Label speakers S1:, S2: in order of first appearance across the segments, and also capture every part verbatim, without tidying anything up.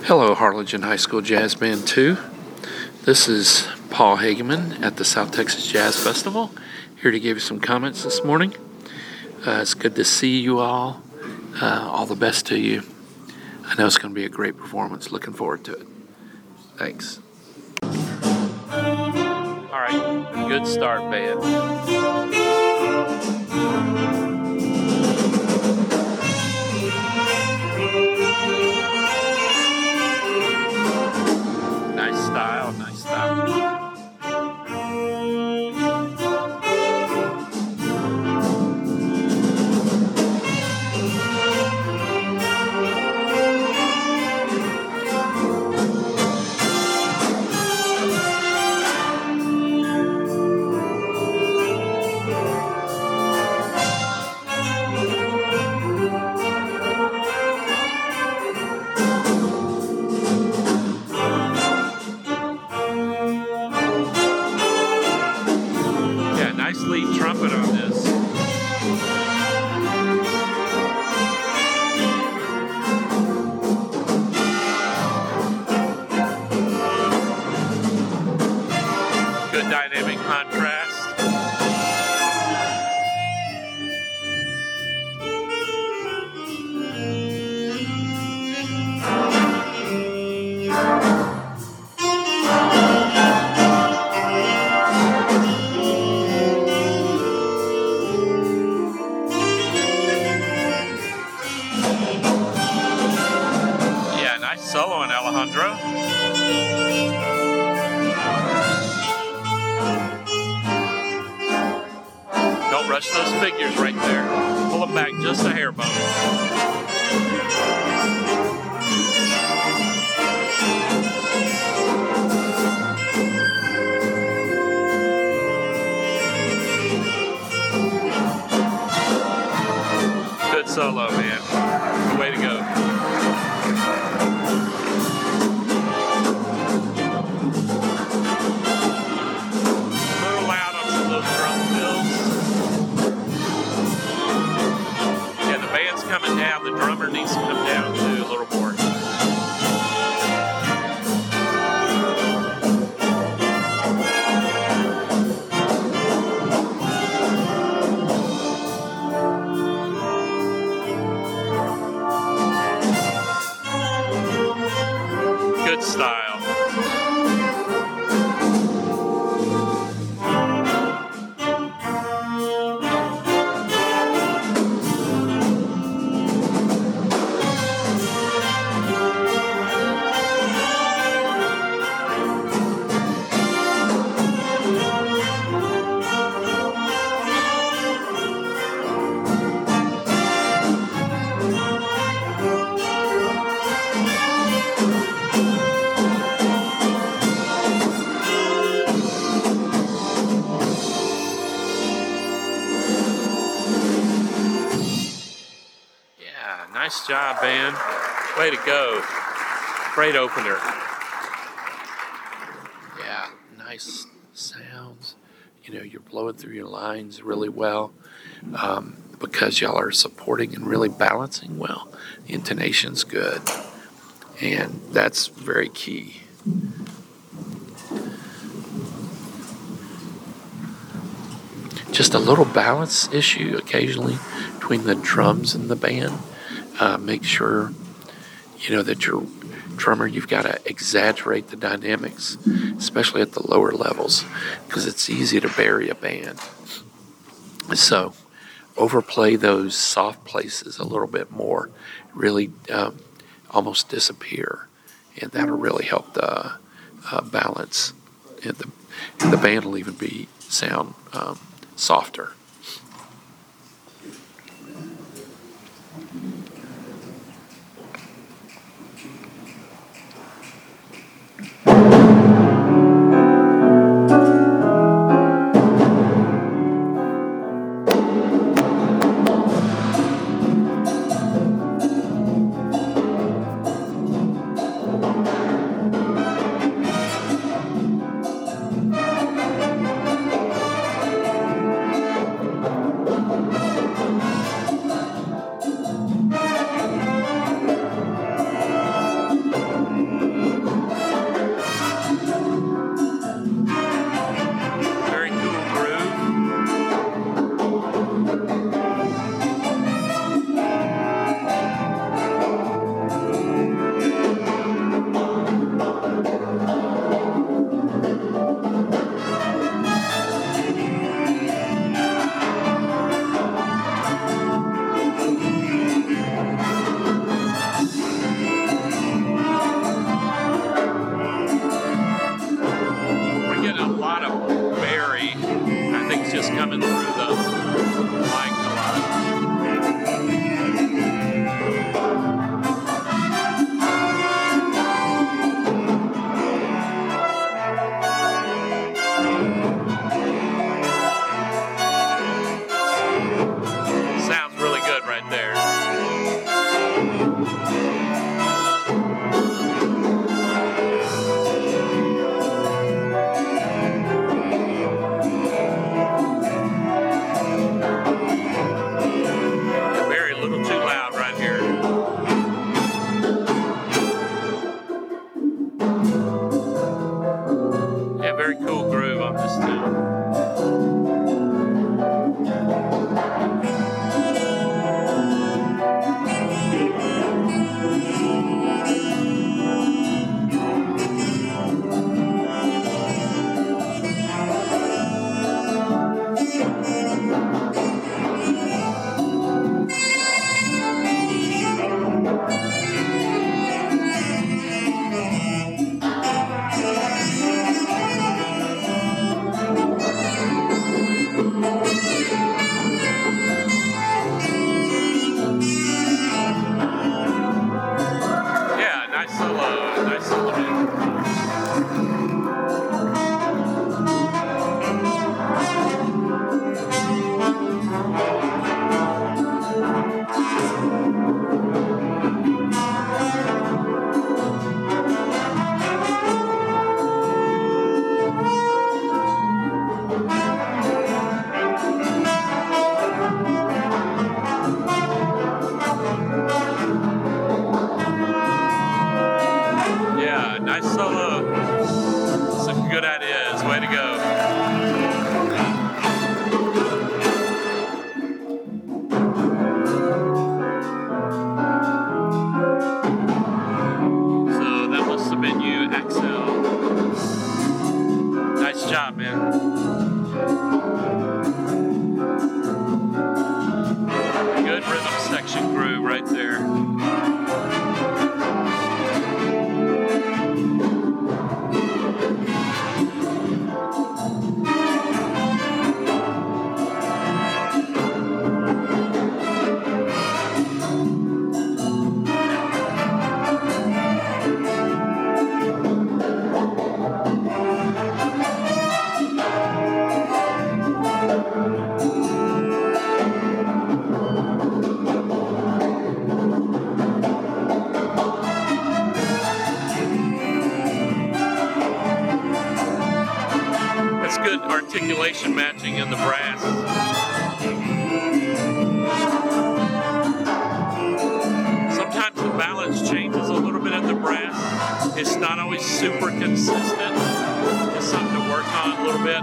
S1: Hello, Harlingen High School Jazz Band two. This is Paul Hageman at the South Texas Jazz Festival, here to give you some comments this morning. Uh, it's good to see you all. Uh, all the best to you. I know it's going to be a great performance. Looking forward to it. Thanks. All right, good start, band. Nice style, nice style. Nice lead trumpet on this. Good dynamic contrast. Nice solo on Alejandro. Don't rush those figures right there. Pull them back just a hair bone. Good solo, man. Way to go. Coming down, the drummer needs to come down too a little more. Good style. Nice job, band. Way to go. Great opener. Yeah, nice sounds. You know, you're blowing through your lines really well um, because y'all are supporting and really balancing well. The intonation's good, and that's very key. Just a little balance issue occasionally between the drums and the band. Uh, make sure, you know, that your drummer, you've got to exaggerate the dynamics, especially at the lower levels, because it's easy to bury a band. So overplay those soft places a little bit more, really um, almost disappear, and that'll really help the uh, balance. And the, and the band will even be sound um, softer. articulation matching in the brass. Sometimes the balance changes a little bit in the brass. It's not always super consistent. It's something to work on a little bit.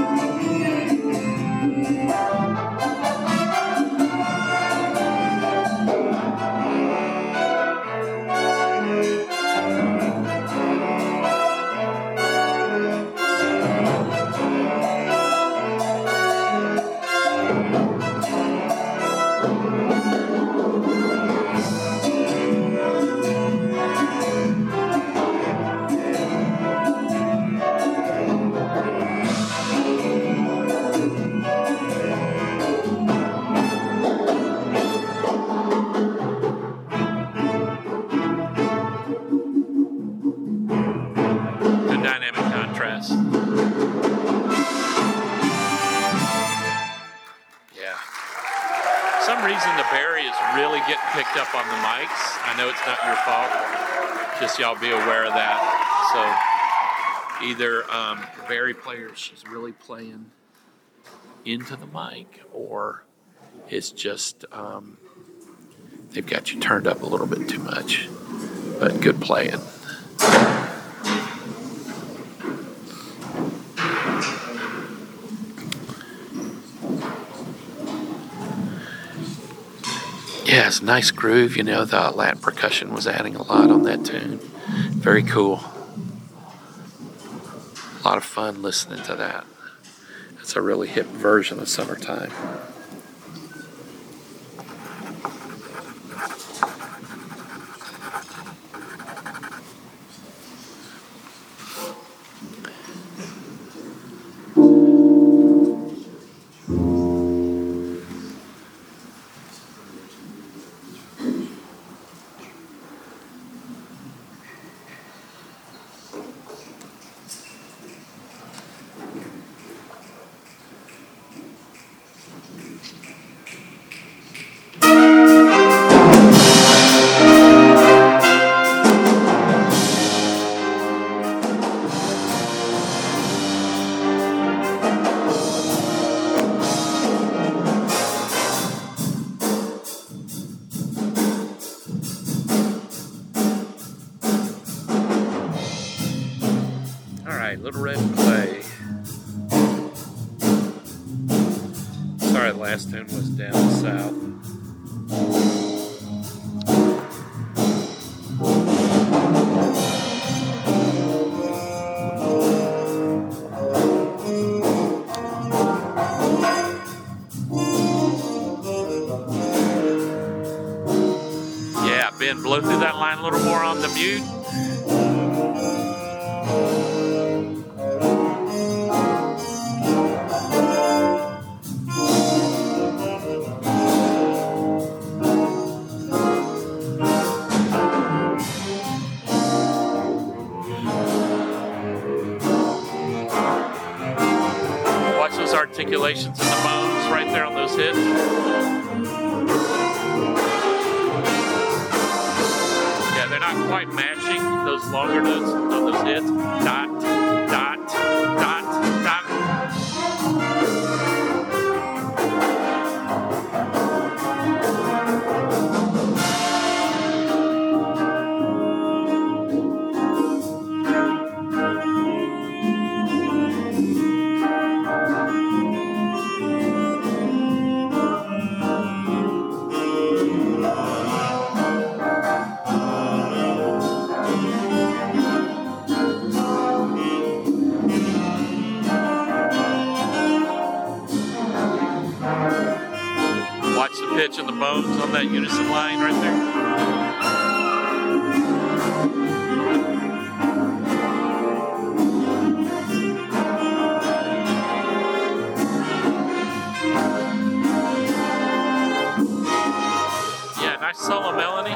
S1: Picked up on the mics. I know it's not your fault. Just y'all be aware of that. So either um, the Barry player, she's really playing into the mic, or it's just um, they've got you turned up a little bit too much. But good playing. Yeah, it's a nice groove. You know, the Latin percussion was adding a lot on that tune. Very cool. A lot of fun listening to that. It's a really hip version of Summertime. Little Red Clay. Sorry, the last tune was down south. Yeah, Ben, blow through that line a little more on the mute. Articulations in the bones right there on those hits. Yeah, they're not quite matching those longer notes on those hits. Dot, dot, dot, dot. Pitch and the bones on that unison line right there. Yeah, nice solo melody.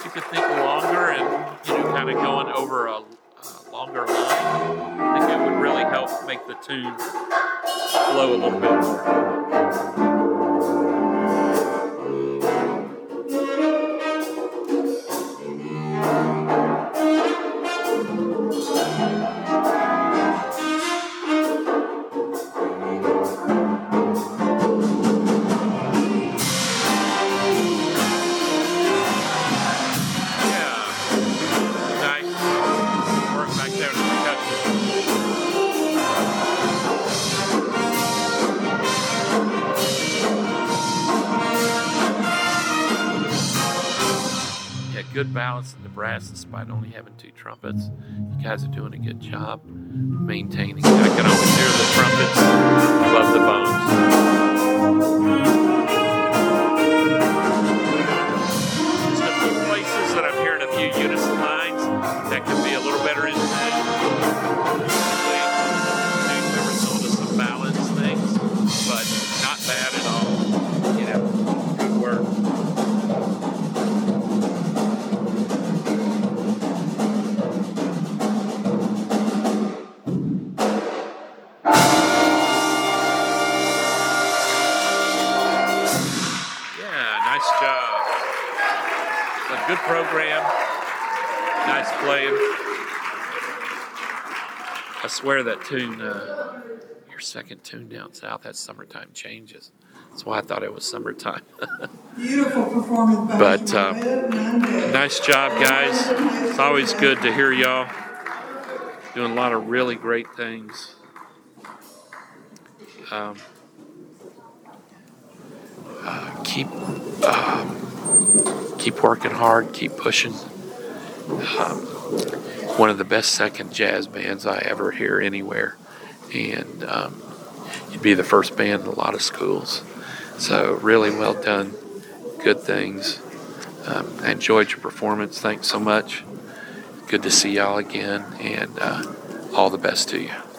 S1: you could think longer and, you know, kind of going over a, a longer line, I think it would really help make the tune flow a little bit more. Good balance in the brass despite only having two trumpets. You guys are doing a good job maintaining. I can always hear the trumpets above the bones. Just a few places that I'm hearing a few unison lines that could be a little better in tune. Arizona, some balance things, but not bad at all. You know, good work. Nice job. A good program. Nice playing. I swear that tune, uh, your second tune down south, that Summertime Changes. That's why I thought it was summertime.
S2: Beautiful performance by
S1: But uh, nice job, guys. It's always good to hear y'all doing a lot of really great things. Um, uh, keep um, keep working hard, keep pushing. Um, one of the best second jazz bands I ever hear anywhere, and um, you'd be the first band in a lot of schools. So really well done, good things. Um, I enjoyed your performance. Thanks so much. Good to see y'all again, and uh, all the best to you.